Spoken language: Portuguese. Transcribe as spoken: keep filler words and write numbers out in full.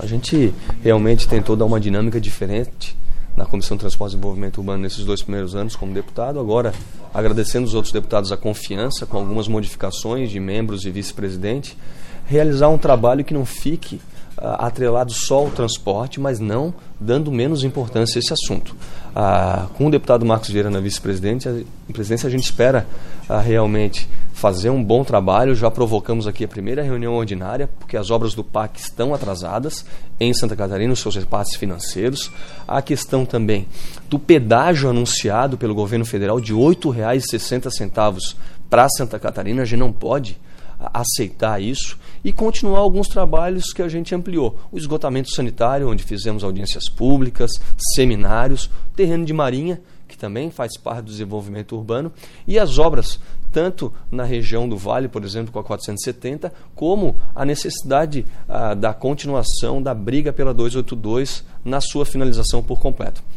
gente realmente tentou dar uma dinâmica diferente na Comissão de Transportes e Desenvolvimento Urbano nesses dois primeiros anos como deputado. Agora, agradecendo os outros deputados a confiança, com algumas modificações de membros e vice-presidente, realizar um trabalho que não fique uh, atrelado só ao transporte, mas não dando menos importância a esse assunto. Uh, com o deputado Marcos Vieira na vice-presidência, a gente espera uh, realmente fazer um bom trabalho. Já provocamos aqui a primeira reunião ordinária, porque as obras do P A C estão atrasadas em Santa Catarina, os seus repasses financeiros. A questão também do pedágio anunciado pelo governo federal de oito reais e sessenta centavos para Santa Catarina, a gente não pode aceitar isso, e continuar alguns trabalhos que a gente ampliou. O esgotamento sanitário, onde fizemos audiências públicas, seminários, terreno de marinha, que também faz parte do desenvolvimento urbano, e as obras, tanto na região do Vale, por exemplo, com a quatrocentos e setenta, como a necessidade ah, da continuação da briga pela duzentos e oitenta e dois na sua finalização por completo.